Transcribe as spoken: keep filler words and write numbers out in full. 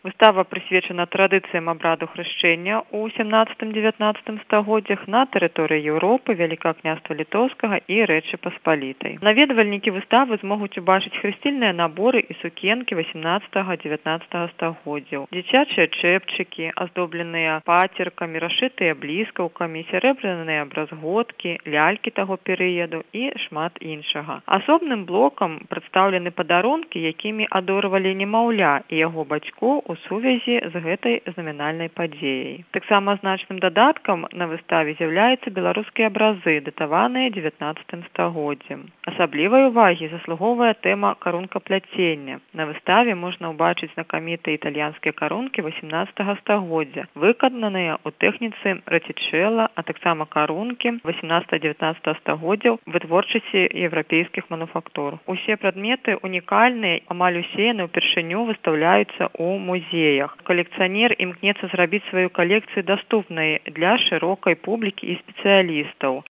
Выстава прысвечана традыцыям абраду хрышчэння ў сямнаццатым-дзевятнаццатым стагоддзях на тэрыторыі Еўропы, Вялікага княства Літоўскага і Рэчы Паспалітай. Наведвальнікі выставы змогуць убачыць хрысцільныя наборы і сукенкі васямнаццатага-дзевятнаццатага стагоддзяў, дзіцячыя чэпчыкі, аздобленыя пацеркамі, расшытыя бліскаўкамі, сярэбраныя бразготкі, лялькі таго перыяду і шмат іншага. Асобным блокам прадстаўлены падарункі, якімі адорвалі немаўля і яго бацькоў у сувязі з гэтай знамінальнай падзеяй. Таксама значным дадаткам на выставе з'яўляюцца беларускія абразы, датаваныя дзевятнаццатым стагоддзем. Асаблівай увагі заслугоўвае тэма карункапляцення. На выставе можна ўбачыць знакамітыя італьянскія карункі васямнаццатага стагоддзя, выкананыя ў тэхніцы рэцічэла, а таксама карункі васямнаццатага-дзевятнаццатага стагоддзяў вытворчасці еўрапейскіх мануфактур. Усе прадметы унікальныя, амаль усе яны ўпершыню выстаўляюцца ў музеях. Калекцыянер імкнецца зрабіць сваю калекцыю даступнай для шырокай публікі і спецыялістаў.